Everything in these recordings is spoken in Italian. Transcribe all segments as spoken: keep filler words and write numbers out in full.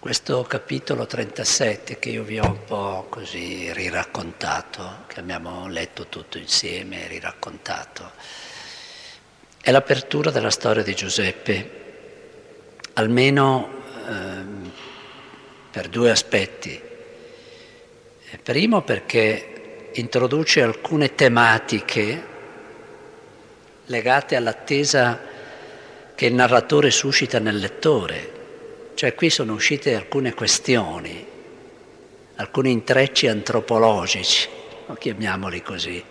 Questo capitolo trentasette che io vi ho un po' così riraccontato, che abbiamo letto tutto insieme e riraccontato, è l'apertura della storia di Giuseppe, almeno ehm, per due aspetti. Primo perché introduce alcune tematiche legate all'attesa che il narratore suscita nel lettore. Cioè qui sono uscite alcune questioni, alcuni intrecci antropologici, chiamiamoli così,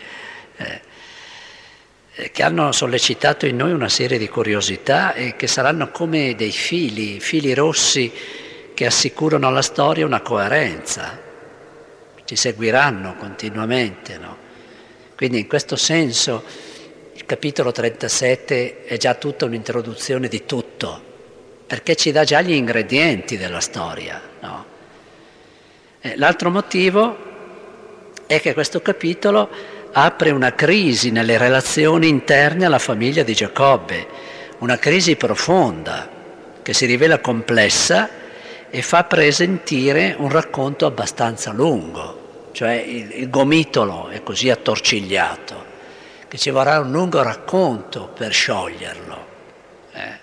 eh, che hanno sollecitato in noi una serie di curiosità e che saranno come dei fili, fili rossi che assicurano alla storia una coerenza, ci seguiranno continuamente, no? Quindi in questo senso il capitolo trentasette è già tutta un'introduzione di tutto, perché ci dà già gli ingredienti della storia, no? Eh, l'altro motivo è che questo capitolo apre una crisi nelle relazioni interne alla famiglia di Giacobbe, una crisi profonda che si rivela complessa e fa presentire un racconto abbastanza lungo, cioè il, il gomitolo è così attorcigliato che ci vorrà un lungo racconto per scioglierlo. Eh.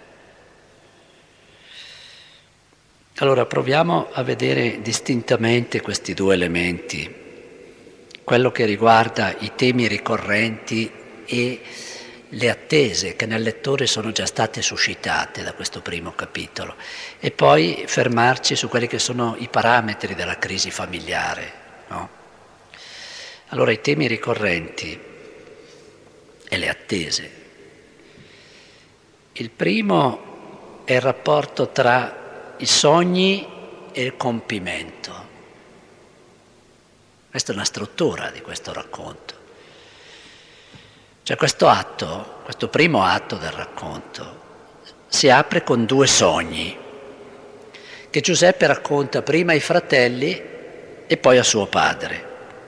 Allora proviamo a vedere distintamente questi due elementi, quello che riguarda i temi ricorrenti e le attese che nel lettore sono già state suscitate da questo primo capitolo, e poi fermarci su quelli che sono i parametri della crisi familiare, no? Allora i temi ricorrenti e le attese. Il primo è il rapporto tra i sogni e il compimento. Questa è una struttura di questo racconto. Cioè questo atto, questo primo atto del racconto, si apre con due sogni che Giuseppe racconta prima ai fratelli e poi a suo padre,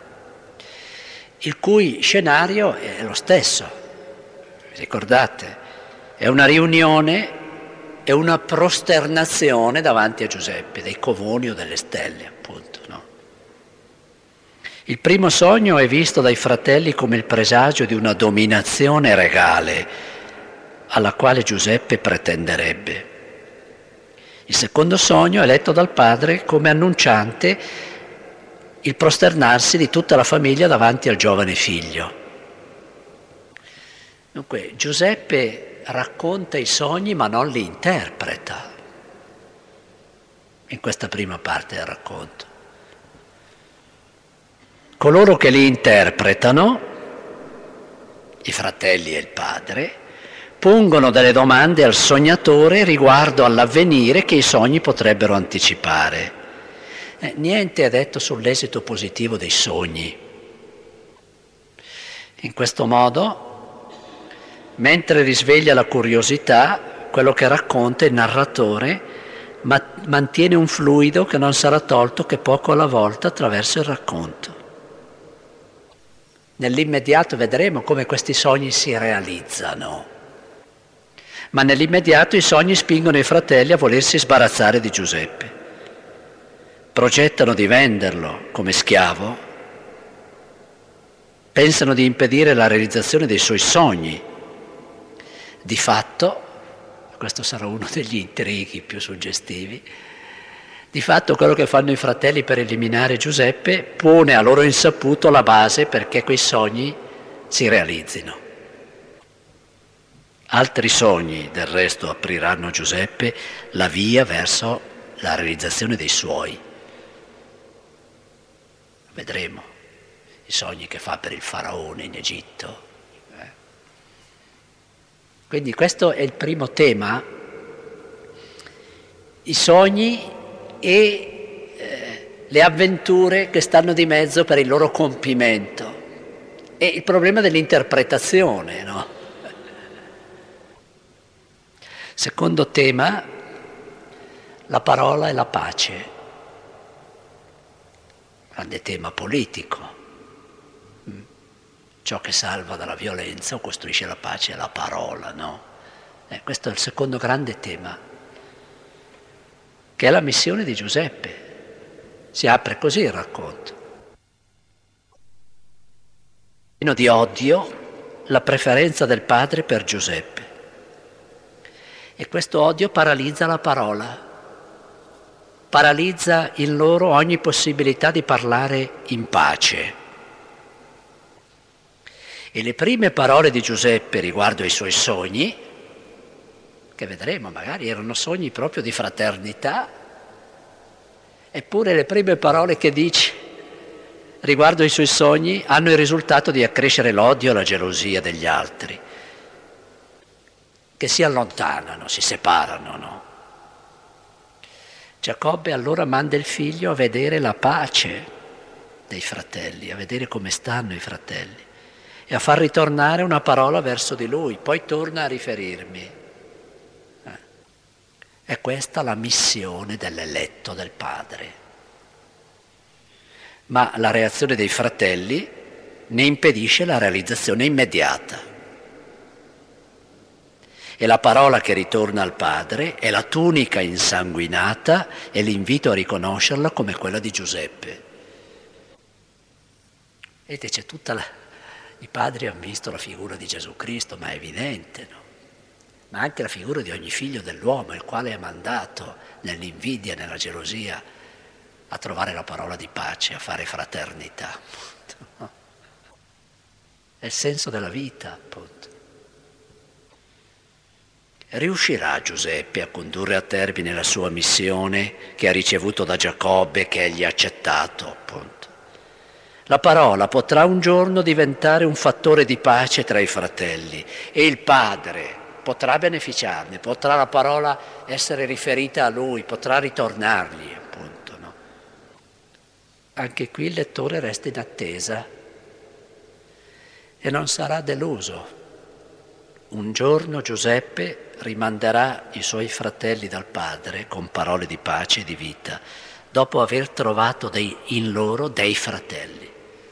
il cui scenario è lo stesso. Vi ricordate? È una riunione è una prosternazione davanti a Giuseppe, dei covoni o delle stelle, appunto, no? Il primo sogno è visto dai fratelli come il presagio di una dominazione regale alla quale Giuseppe pretenderebbe. Il secondo sogno è letto dal padre come annunciante il prosternarsi di tutta la famiglia davanti al giovane figlio. Dunque, Giuseppe racconta i sogni ma non li interpreta in questa prima parte del racconto. Coloro che li interpretano, i fratelli e il padre, pongono delle domande al sognatore riguardo all'avvenire che i sogni potrebbero anticipare. Eh, niente è detto sull'esito positivo dei sogni. In questo modo, mentre risveglia la curiosità, quello che racconta il narratore ma mantiene un fluido che non sarà tolto che poco alla volta attraverso il racconto. Nell'immediato vedremo come questi sogni si realizzano, ma nell'immediato i sogni spingono i fratelli a volersi sbarazzare di Giuseppe. Progettano di venderlo come schiavo, pensano di impedire la realizzazione dei suoi sogni. Di fatto, questo sarà uno degli intrighi più suggestivi, di fatto quello che fanno i fratelli per eliminare Giuseppe pone a loro insaputo la base perché quei sogni si realizzino. Altri sogni, del resto, apriranno a Giuseppe la via verso la realizzazione dei suoi. Vedremo i sogni che fa per il faraone in Egitto. Quindi questo è il primo tema, i sogni e eh, le avventure che stanno di mezzo per il loro compimento e il problema dell'interpretazione, no? Secondo tema, la parola e la pace, grande tema politico. Ciò che salva dalla violenza o costruisce la pace è la parola, no? Eh, questo è il secondo grande tema. che è la missione di Giuseppe. Si apre così il racconto. Pieno di odio, la preferenza del padre per Giuseppe. E questo odio paralizza la parola, paralizza in loro ogni possibilità di parlare in pace. E le prime parole di Giuseppe riguardo ai suoi sogni, che vedremo magari erano sogni proprio di fraternità, eppure le prime parole che dice riguardo ai suoi sogni hanno il risultato di accrescere l'odio e la gelosia degli altri, che si allontanano, si separano, no? Giacobbe allora manda il figlio a vedere la pace dei fratelli, a vedere come stanno i fratelli e a far ritornare una parola verso di lui, poi torna a riferirmi. Eh. È questa la missione dell'eletto del padre. Ma la reazione dei fratelli ne impedisce la realizzazione immediata. E la parola che ritorna al padre è la tunica insanguinata e l'invito a riconoscerla come quella di Giuseppe. Vedete, c'è tutta la... I padri hanno visto la figura di Gesù Cristo, ma è evidente, no? Ma anche la figura di ogni figlio dell'uomo, il quale è mandato nell'invidia, nella gelosia, a trovare la parola di pace, a fare fraternità. È il senso della vita, appunto. Riuscirà Giuseppe a condurre a termine la sua missione che ha ricevuto da Giacobbe, che egli ha accettato, appunto. La parola potrà un giorno diventare un fattore di pace tra i fratelli e il padre potrà beneficiarne, potrà la parola essere riferita a lui, potrà ritornargli, appunto, no? Anche qui il lettore resta in attesa e non sarà deluso. Un giorno Giuseppe rimanderà i suoi fratelli dal padre con parole di pace e di vita, dopo aver trovato dei, in loro dei fratelli.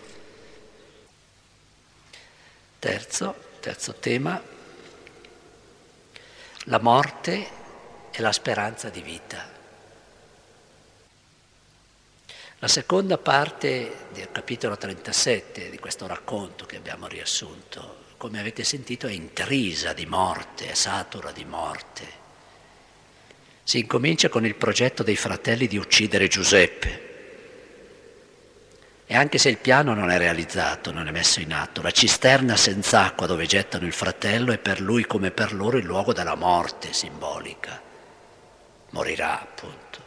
Terzo, terzo tema, la morte e la speranza di vita. La seconda parte del capitolo trentasette di questo racconto che abbiamo riassunto, come avete sentito, è intrisa di morte, è satura di morte. Si incomincia con il progetto dei fratelli di uccidere Giuseppe. E anche se il piano non è realizzato, non è messo in atto, la cisterna senza acqua dove gettano il fratello è per lui come per loro il luogo della morte simbolica. Morirà, appunto.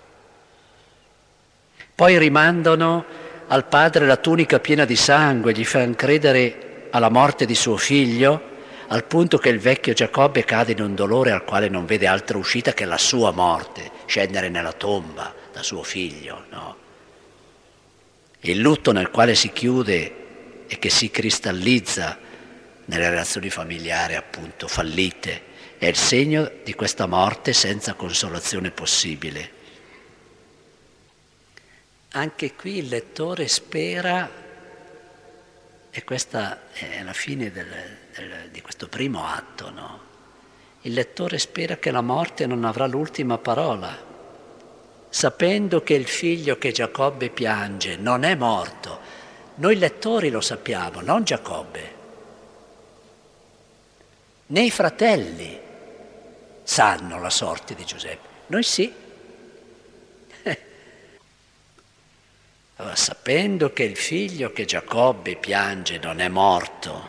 Poi rimandano al padre la tunica piena di sangue, gli fanno credere alla morte di suo figlio, al punto che il vecchio Giacobbe cade in un dolore al quale non vede altra uscita che la sua morte, scendere nella tomba da suo figlio, no? Il lutto nel quale si chiude e che si cristallizza nelle relazioni familiari, appunto, fallite, è il segno di questa morte senza consolazione possibile. Anche qui il lettore spera, e questa è la fine del, del, di questo primo atto, no? Il lettore spera che la morte non avrà l'ultima parola, sapendo che il figlio che Giacobbe piange non è morto. Noi lettori lo sappiamo, non Giacobbe. Né i fratelli sanno la sorte di Giuseppe. Noi sì. Allora, sapendo che il figlio che Giacobbe piange non è morto,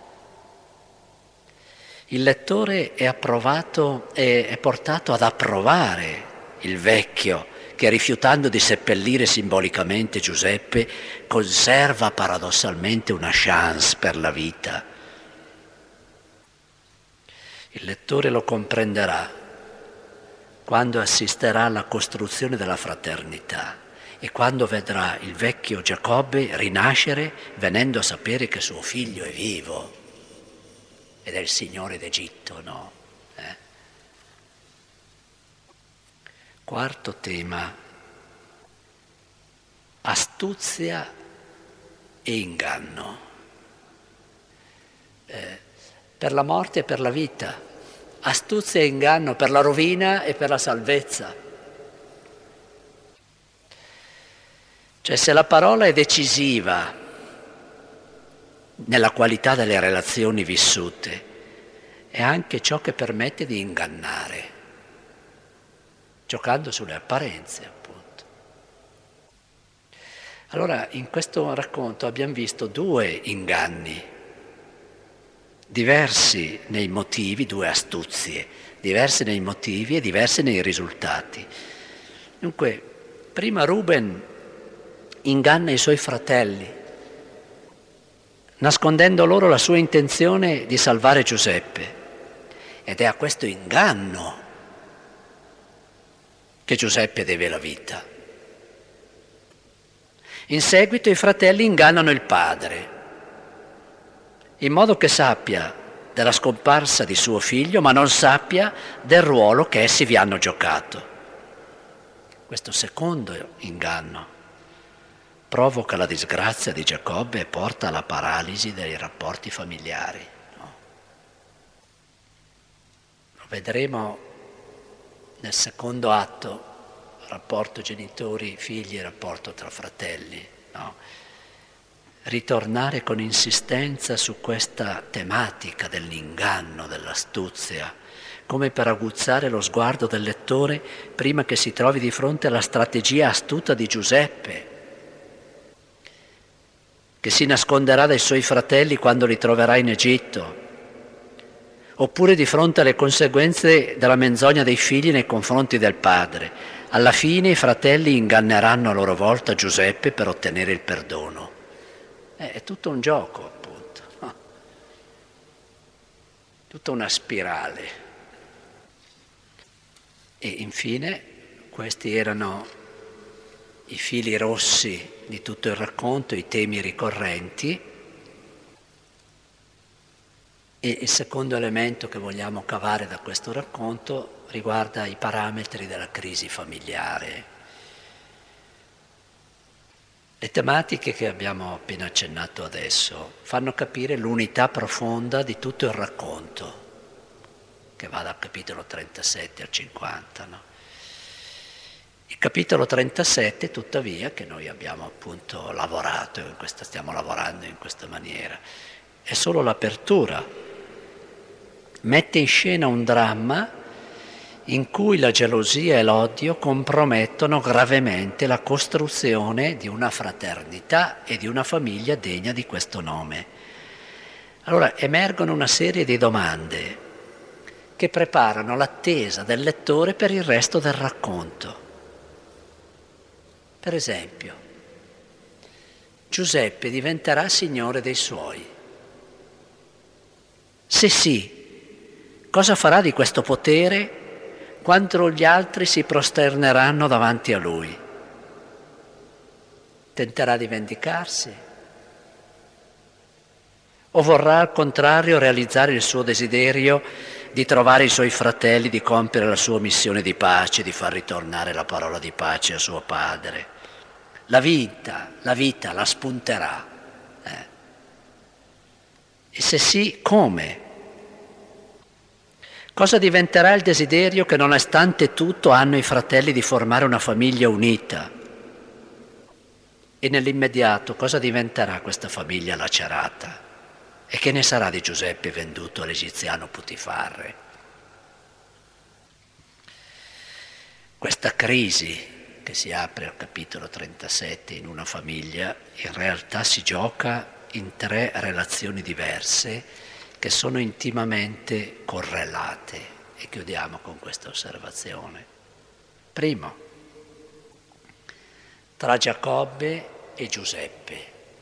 il lettore è approvato, è, è portato ad approvare il vecchio che, rifiutando di seppellire simbolicamente Giuseppe, conserva paradossalmente una chance per la vita. Il lettore lo comprenderà quando assisterà alla costruzione della fraternità e quando vedrà il vecchio Giacobbe rinascere venendo a sapere che suo figlio è vivo ed è il Signore d'Egitto, no? Eh? Quarto tema, astuzia e inganno. Eh, per la morte e per la vita, astuzia e inganno per la rovina e per la salvezza. Cioè, se la parola è decisiva nella qualità delle relazioni vissute, è anche ciò che permette di ingannare, giocando sulle apparenze, appunto. Allora, in questo racconto abbiamo visto due inganni, diversi nei motivi, due astuzie, diverse nei motivi e diverse nei risultati. Dunque, prima Ruben inganna i suoi fratelli, nascondendo loro la sua intenzione di salvare Giuseppe. Ed è a questo inganno che Giuseppe deve la vita. In seguito i fratelli ingannano il padre, in modo che sappia della scomparsa di suo figlio, ma non sappia del ruolo che essi vi hanno giocato. Questo secondo inganno provoca la disgrazia di Giacobbe e porta alla paralisi dei rapporti familiari. No? Lo vedremo nel secondo atto, rapporto genitori-figli, rapporto tra fratelli. No? Ritornare con insistenza su questa tematica dell'inganno, dell'astuzia, come per aguzzare lo sguardo del lettore prima che si trovi di fronte alla strategia astuta di Giuseppe, che si nasconderà dai suoi fratelli quando li troverà in Egitto, oppure di fronte alle conseguenze della menzogna dei figli nei confronti del padre. Alla fine i fratelli inganneranno a loro volta Giuseppe per ottenere il perdono. È tutto un gioco, appunto, no? Tutta una spirale. E infine questi erano i fili rossi di tutto il racconto, i temi ricorrenti. E il secondo elemento che vogliamo cavare da questo racconto riguarda i parametri della crisi familiare. Le tematiche che abbiamo appena accennato adesso fanno capire l'unità profonda di tutto il racconto, che va dal capitolo trentasette al cinquanta. No? Il capitolo trentasette, tuttavia, che noi abbiamo appunto lavorato, in questa, stiamo lavorando in questa maniera, è solo l'apertura. Mette in scena un dramma in cui la gelosia e l'odio compromettono gravemente la costruzione di una fraternità e di una famiglia degna di questo nome. Allora emergono una serie di domande che preparano l'attesa del lettore per il resto del racconto. Per esempio, Giuseppe diventerà signore dei suoi. Se sì, cosa farà di questo potere quando gli altri si prosterneranno davanti a lui? Tenterà di vendicarsi? O vorrà al contrario realizzare il suo desiderio di trovare i suoi fratelli, di compiere la sua missione di pace, di far ritornare la parola di pace a suo padre? La vita, la vita la spunterà. Eh. E se sì, come? Cosa diventerà il desiderio che nonostante tutto hanno i fratelli di formare una famiglia unita? E nell'immediato cosa diventerà questa famiglia lacerata? E che ne sarà di Giuseppe venduto all'egiziano Putifar? Questa crisi che si apre al capitolo trentasette in una famiglia in realtà si gioca in tre relazioni diverse che sono intimamente correlate, e chiudiamo con questa osservazione. Primo, tra Giacobbe e Giuseppe.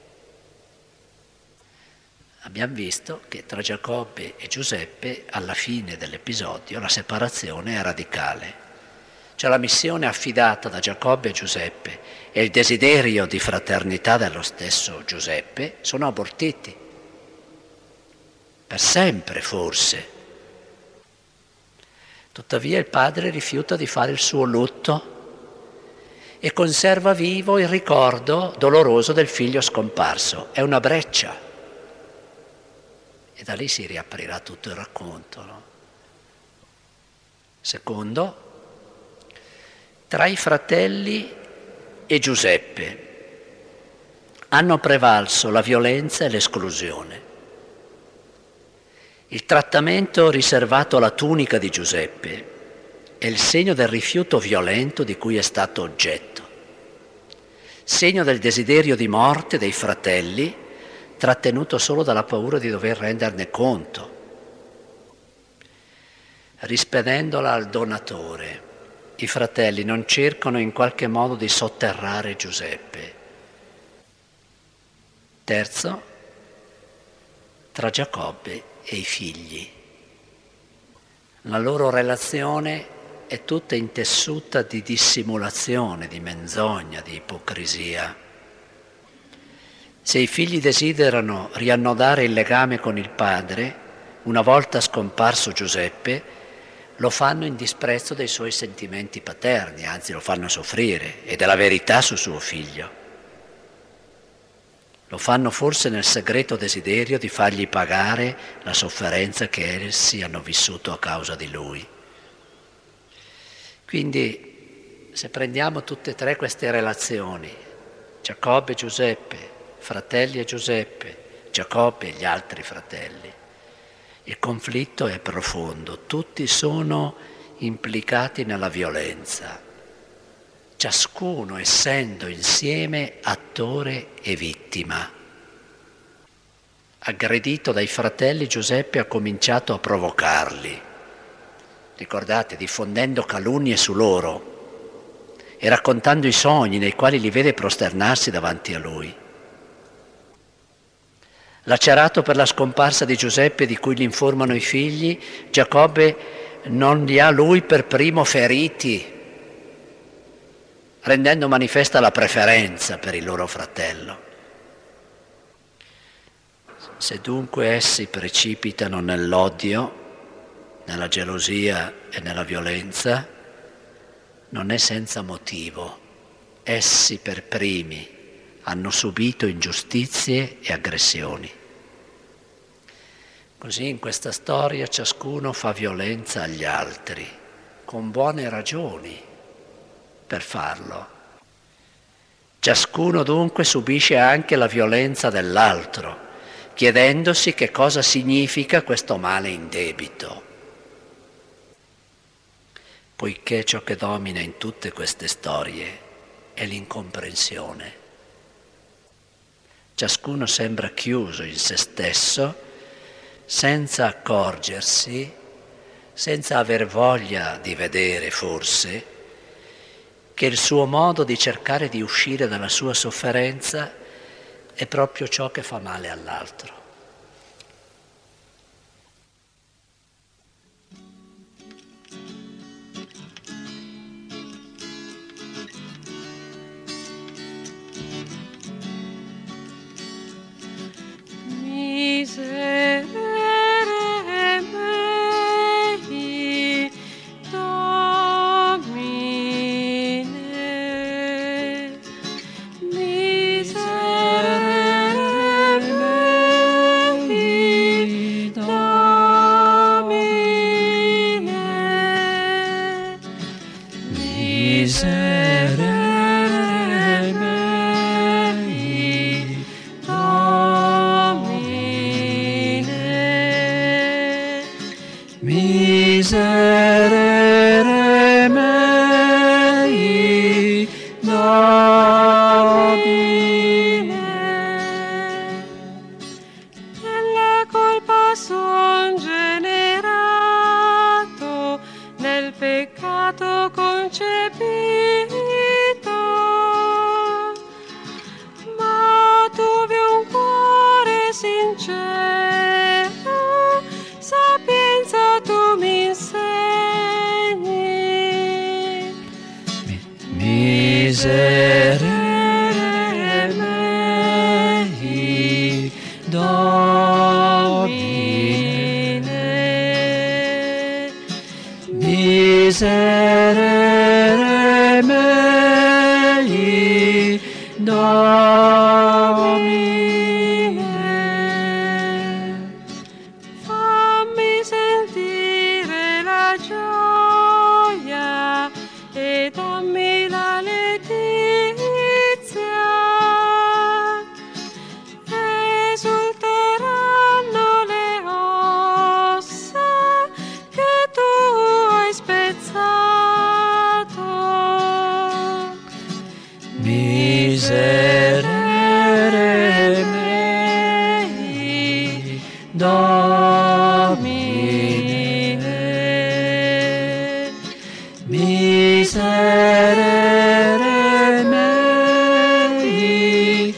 Abbiamo visto che tra Giacobbe e Giuseppe alla fine dell'episodio la separazione è radicale. Cioè la missione affidata da Giacobbe a Giuseppe e il desiderio di fraternità dello stesso Giuseppe sono abortiti. Per sempre, forse. Tuttavia il padre rifiuta di fare il suo lutto e conserva vivo il ricordo doloroso del figlio scomparso. È una breccia. E da lì si riaprirà tutto il racconto. No? Secondo, tra i fratelli e Giuseppe. hanno prevalso la violenza e l'esclusione. Il trattamento riservato alla tunica di Giuseppe è il segno del rifiuto violento di cui è stato oggetto, segno del desiderio di morte dei fratelli, trattenuto solo dalla paura di dover renderne conto. Rispedendola al donatore, i fratelli non cercano in qualche modo di sotterrare Giuseppe. Terzo, tra Giacobbe e i figli. La loro relazione è tutta intessuta di dissimulazione, di menzogna, di ipocrisia. Se i figli desiderano riannodare il legame con il padre, una volta scomparso Giuseppe, lo fanno in disprezzo dei suoi sentimenti paterni, anzi lo fanno soffrire, e della verità su suo figlio. Lo fanno forse nel segreto desiderio di fargli pagare la sofferenza che essi hanno vissuto a causa di lui. Quindi, se prendiamo tutte e tre queste relazioni, Giacobbe e Giuseppe, fratelli e Giuseppe, Giacobbe e gli altri fratelli, il conflitto è profondo, tutti sono implicati nella violenza, ciascuno essendo insieme attore e vittima. Aggredito dai fratelli, Giuseppe ha cominciato a provocarli, ricordate, diffondendo calunnie su loro e raccontando i sogni nei quali li vede prosternarsi davanti a lui. Lacerato per la scomparsa di Giuseppe di cui gli informano i figli, Giacobbe non li ha lui per primo feriti, rendendo manifesta la preferenza per il loro fratello. Se dunque essi precipitano nell'odio, nella gelosia e nella violenza, non è senza motivo. Essi per primi hanno subito ingiustizie e aggressioni. Così in questa storia ciascuno fa violenza agli altri, con buone ragioni per farlo. Ciascuno dunque subisce anche la violenza dell'altro, chiedendosi che cosa significa questo male indebito. Poiché ciò che domina in tutte queste storie è l'incomprensione. Ciascuno sembra chiuso in se stesso, senza accorgersi, senza aver voglia di vedere forse, che il suo modo di cercare di uscire dalla sua sofferenza è proprio ciò che fa male all'altro. Miserere mei, Domine, miserere mei, Domine, miserere mei, miserere mei, Domine. Nella colpa son generato, nel peccato concepito, ma tu vi un cuore sincero, sapienza tu mi insegni. Miserere mei, Domine, miserere mei, Domine. Fammi sentire la gioia e dammi la letizia Miserere mei, Domine, miserere mei,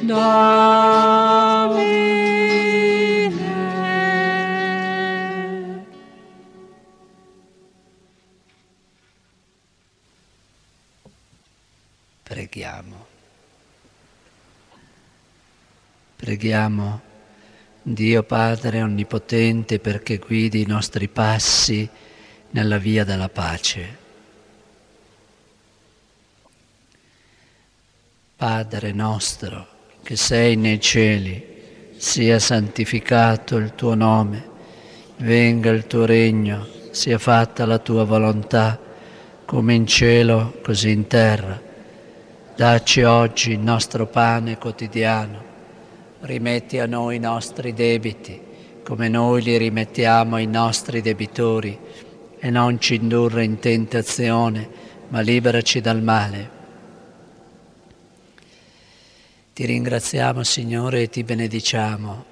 Domine. Preghiamo. Preghiamo Dio Padre Onnipotente perché guidi i nostri passi nella via della pace. Padre nostro che sei nei cieli, sia santificato il tuo nome, venga il tuo regno, sia fatta la tua volontà, come in cielo così in terra. Dacci oggi il nostro pane quotidiano. Rimetti a noi i nostri debiti, come noi li rimettiamo ai nostri debitori, e non ci indurre in tentazione, ma liberaci dal male. Ti ringraziamo, Signore, e ti benediciamo.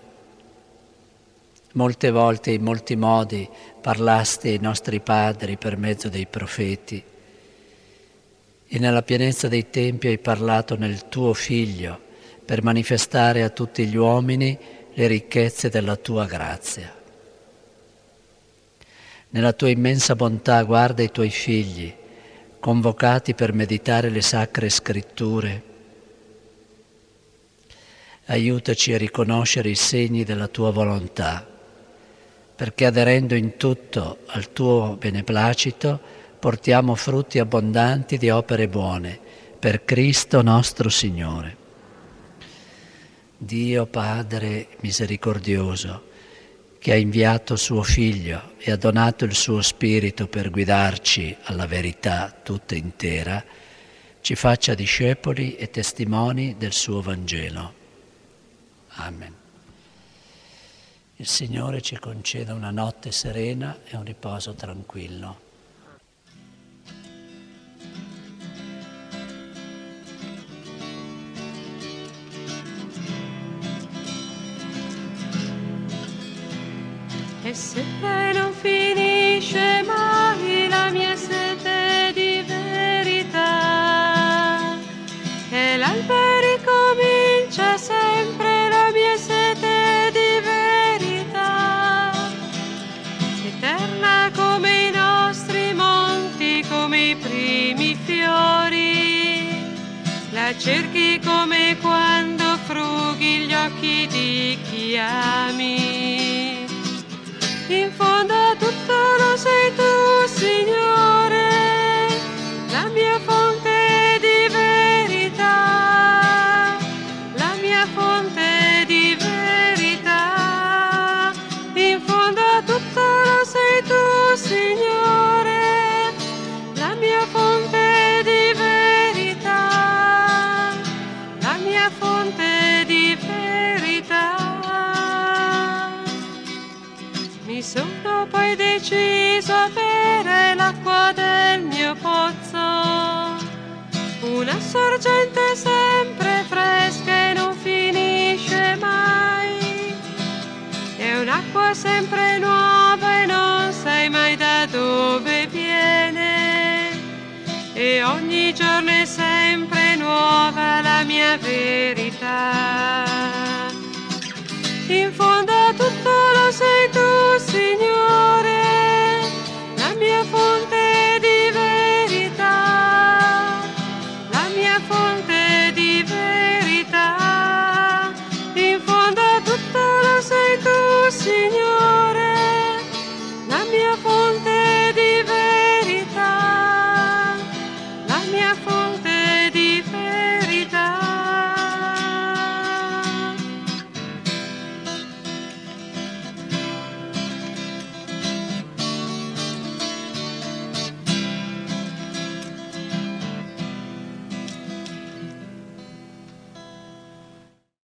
Molte volte, in molti modi, parlasti ai nostri padri per mezzo dei profeti, e nella pienezza dei tempi hai parlato nel tuo Figlio, per manifestare a tutti gli uomini le ricchezze della tua grazia. Nella tua immensa bontà guarda i tuoi figli, convocati per meditare le sacre scritture. Aiutaci a riconoscere i segni della tua volontà, perché aderendo in tutto al tuo beneplacito portiamo frutti abbondanti di opere buone, per Cristo nostro Signore. Dio Padre misericordioso, che ha inviato suo Figlio e ha donato il suo Spirito per guidarci alla verità tutta intera, ci faccia discepoli e testimoni del suo Vangelo. Amen. Il Signore ci conceda una notte serena e un riposo tranquillo. E se non finisce mai la mia sete di verità, e l'alba ricomincia sempre la mia sete di verità, eterna come i nostri monti, come i primi fiori, la cerchi come quando frughi gli occhi di chi ami. In fondo a tutto lo sei tu, Signore, la mia fonte di verità, la mia fonte di verità. In fondo a tutto lo sei tu, Signore, la mia fonte di verità, la mia fonte di verità. Mi sono poi deciso a bere l'acqua del mio pozzo, una sorgente sempre fresca e non finisce mai, è un'acqua sempre nuova e non sai mai da dove viene, e ogni giorno è sempre nuova la mia verità. In fondo a tutto lo sei tu, Signore, la mia fonte di verità, la mia fonte di verità. In fondo a tutto lo sei tu, Signore, la mia fonte di verità, la mia fonte